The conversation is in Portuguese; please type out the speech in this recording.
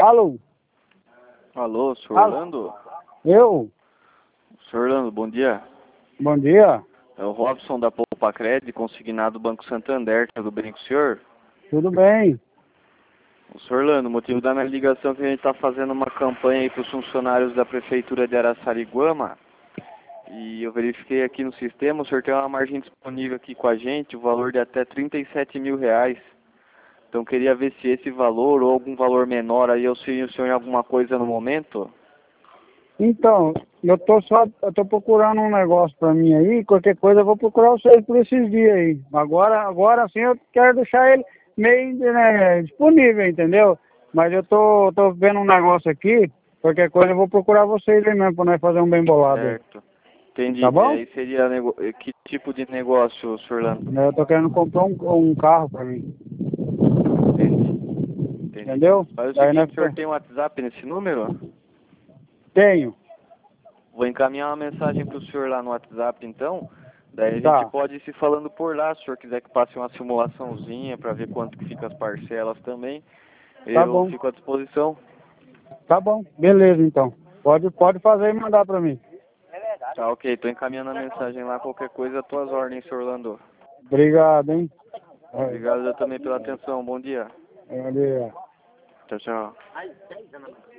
Alô? Alô, senhor Alô? Orlando? Eu? Senhor Orlando, bom dia. Bom dia. É o Robson da Poupa Cred, consignado do Banco Santander. Tudo bem com o senhor? Tudo bem? O senhor Orlando, o motivo da minha ligação é que a gente está fazendo uma campanha aí para os funcionários da Prefeitura de Araçariguama. E eu verifiquei aqui no sistema, o senhor tem uma margem disponível aqui com a gente, o valor de até R$ 37 mil. Então queria ver se esse valor ou algum valor menor aí auxilia o senhor em alguma coisa no momento. Então, eu tô procurando um negócio pra mim aí, qualquer coisa eu vou procurar vocês por esses dias aí. Agora sim eu quero deixar ele meio, né, disponível, entendeu? Mas eu tô vendo um negócio aqui, qualquer coisa eu vou procurar vocês aí mesmo, pra nós fazer um bem bolado aí. Certo. Entendi. Tá bom? Aí seria que tipo de negócio, senhor Orlando? Eu tô querendo comprar um carro pra mim, Entendi. Entendi. entendeu? Faz o Daí seguinte, nós o senhor tem um WhatsApp nesse número? tenho. Vou encaminhar uma mensagem para o senhor lá no WhatsApp, então. Daí a gente Tá. pode ir se falando por lá, se o senhor quiser que passe uma simulaçãozinha para ver quanto que fica as parcelas também. Tá Eu bom. fico à disposição. Tá bom. Beleza, então. Pode fazer e mandar pra mim. Tá, ok. Tô encaminhando a mensagem lá. Qualquer coisa, tuas ordens, senhor Orlando. Obrigado, hein? Obrigado eu também pela atenção. Bom dia. Valeu. Tchau, tchau.